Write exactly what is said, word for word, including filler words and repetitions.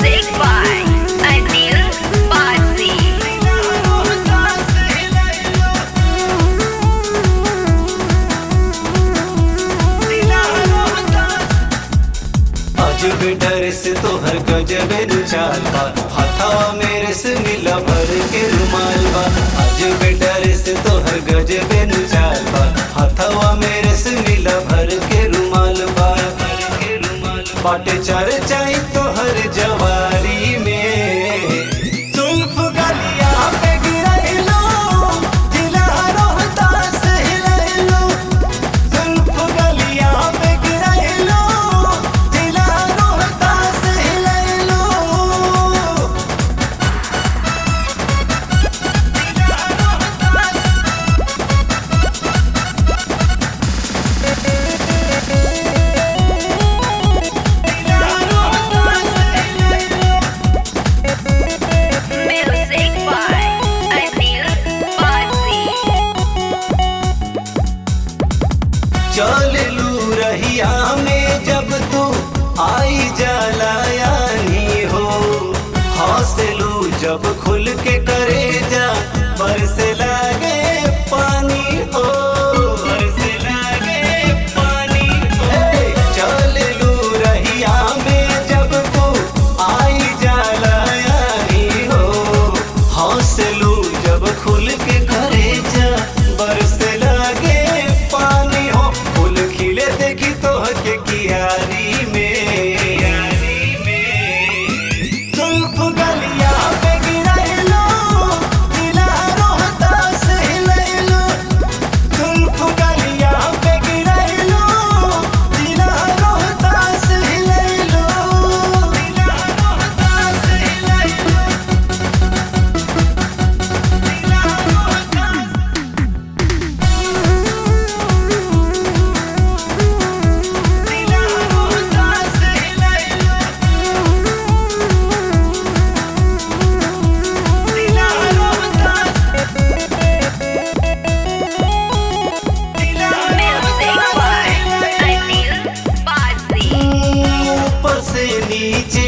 Music by Anil Basi. आज better से तोहर गजबे चाल बा, हथवा मेरे से मिला भर के रुमाल बा। आज बेटर से तोहर गजबे चाल बा, हथवा मेरे से मिला भर के रुमाल बा। बाटे चर्चाई तोहर जवारी में, जुल्फ गलिया पे गिरैलो, जिला रोहतास हिलैलो। जुल्फ गलिया पे गिरैलो, जिला Rohtas हिलैलो। Music by Anil Basi. चललू रहिया में जब तू आई जाला यानी हो, हौसलू जब खुल के करे जा, बरसे लागे पानी हो, बरसे लागे पानी हो। चललू रहिया में जब तू आई जाला यानी हो, हौसलू जब खुल के करे जा, बरसे लागे पानी हो। फूल खिले देखी तोहके कियारी में, जुल्फ गलिया पे गिरैलो, जिला रोहतास हिलैलो। जुल्फ गलिया पे गिरैलो, जिला रोहतास हिलैलो, जिला रोहतास हिलैलो, जिला Rohtas. Music by Anil Basi. ऊपर से नीचे